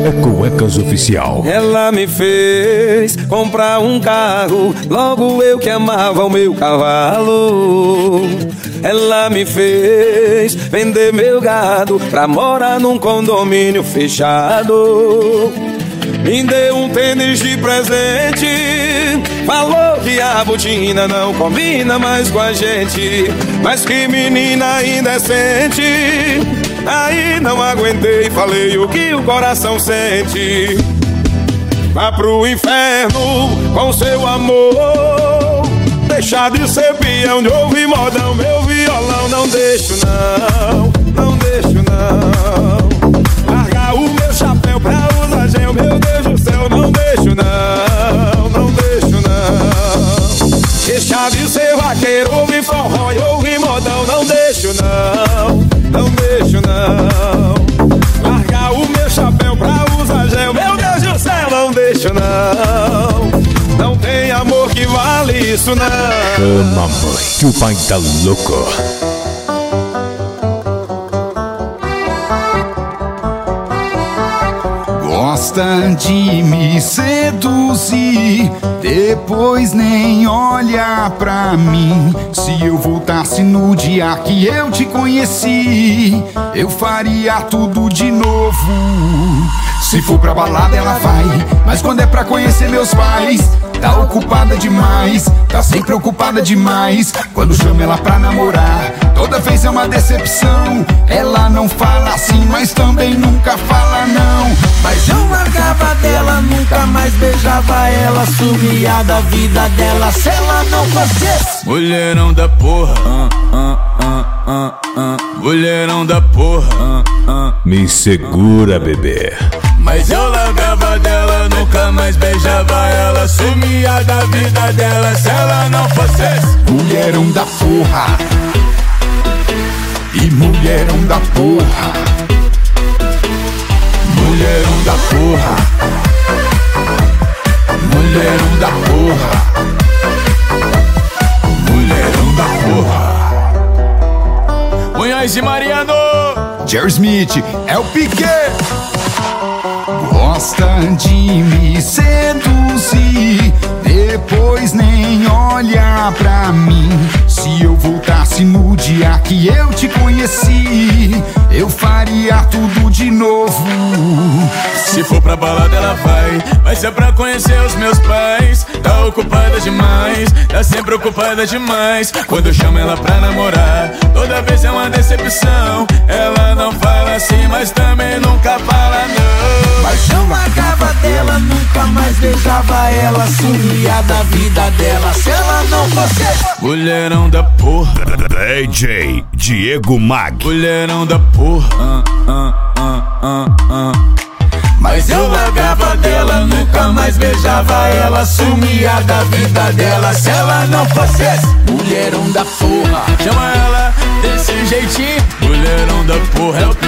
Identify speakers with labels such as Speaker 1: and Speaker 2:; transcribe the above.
Speaker 1: É Cuecas Oficial.
Speaker 2: Ela me fez comprar um carro, logo eu que amava o meu cavalo. Ela me fez vender meu gado pra morar num condomínio fechado. Me deu um tênis de presente, falou que a botina não combina mais com a gente. Mas que menina indecente. Aí não aguentei, falei o que o coração sente. Vá pro inferno com seu amor, deixar de ser peão, de ouvir modão, meu violão. Não deixo não, não deixo não. Largar o meu chapéu pra usar gel, meu Deus do céu. Não deixo não, não deixo não. Deixar de ser vaqueiro, ouvir forró e ouvir modão. Não deixo não, não deixo não. Largar o meu chapéu pra usar gel, meu Deus do céu. Não deixo não. Não tem amor que vale isso não.
Speaker 1: Calma, mãe, que o pai tá louco.
Speaker 3: Gosta de me seduzir, depois nem olha pra mim. Se eu voltasse no dia que eu te conheci, eu faria tudo de novo. Se for pra balada ela vai, mas quando é pra conhecer meus pais, tá ocupada demais, tá sempre ocupada demais. Quando chamo ela pra namorar, toda vez é uma decepção. Ela não fala assim, mas também nunca fala não.
Speaker 4: Mas eu largava dela, nunca mais beijava ela, sumia da vida dela se ela não fosse.
Speaker 5: Mulherão da porra, mulherão da porra,
Speaker 1: Me segura, bebê.
Speaker 5: Mas eu largava dela, nunca mais beijava ela, sumia da vida dela se ela não fosse.
Speaker 3: Mulherão da porra, e mulherão da porra, mulherão da porra, mulherão da porra, mulherão da porra.
Speaker 5: Munhoz e Mariano,
Speaker 3: Jerry Smith, é o Piquet. Gosta de me seduzir, depois nem olha pra mim. Se eu voltasse no dia que eu te conheci, eu faria tudo de novo.
Speaker 5: se for pra balada ela vai ser pra conhecer os meus pais. Tá ocupada demais, tá sempre ocupada demais. Quando eu chamo ela pra namorar, toda vez é uma decepção. Ela não fala assim, mas também nunca fala não.
Speaker 4: Mas eu largava dela, nunca mais beijava ela, sumia da vida dela se ela não fosse.
Speaker 5: Mulherão da porra,
Speaker 1: DJ Diego Mag.
Speaker 5: mulherão da porra,
Speaker 4: Mas eu largava dela, nunca mais beijava ela, sumia da vida dela se ela não fosse. Mulherão da porra,
Speaker 5: chama ela desse jeitinho. Mulherão da porra é o